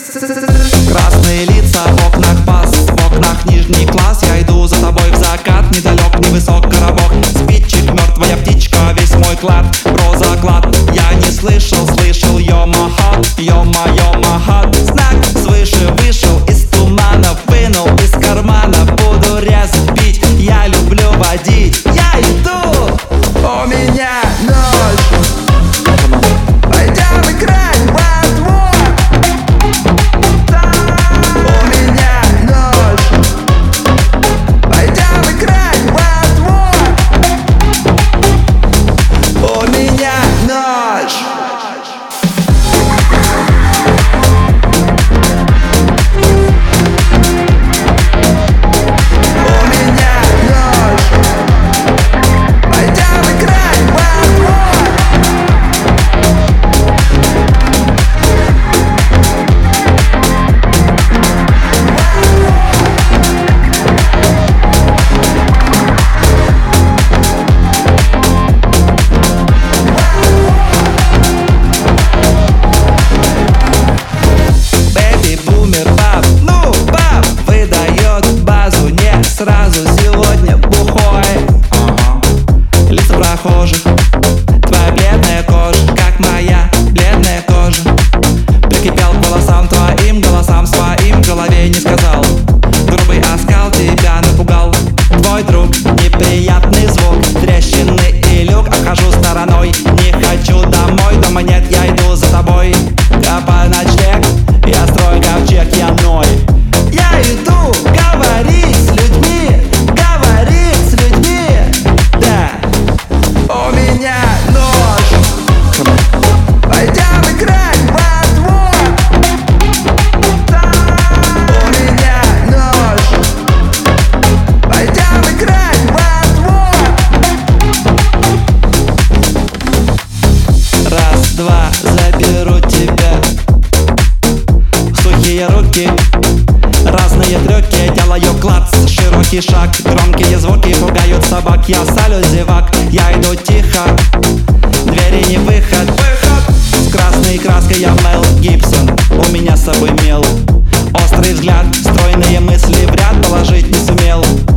Красные лица в окнах пас, в окнах нижний класс. Я иду за тобой в закат, недалек, невысок коробок. Спичек, мертвая птичка, весь мой клад, про заклад. Я не слышал, слышал йо-ма-хат, йо-ма-йо-ма-хат. Знак свыше вышел, из тумана вынул, из кармана. Буду резать, пить, я люблю водить. Я иду, у меня ночь. Пойдем играть во двор. У меня ночь. Пойдем играть во двор. У меня ночь. Сразу сегодня бухой. Лица прохожих, твоя бледная кожа, как моя бледная кожа. Прикипел к волосам твоим, голосам своим, голове не сказал. Грубый оскал тебя напугал. Твой друг, неприятный звук, трещины и люк. Обхожу стороной, не хочу домой. Дома нет, я иду за тобой. Копай ночлег, я строю ковчег, я ной. Я иду говорить с людьми, говорить с людьми. Да, у меня нож. Пойдем играть во двор. У меня нож. Пойдем играть во двор. Раз, два, заберу тебя. Сухие руки, разные трюки, делаю клац, широкий шаг. Громкие звуки пугают собак, я салю зевак. Я иду тихо, двери не выход. С красной краской я Мел Гибсон, у меня с собой мел. Острый взгляд, стройные мысли в ряд положить не сумел.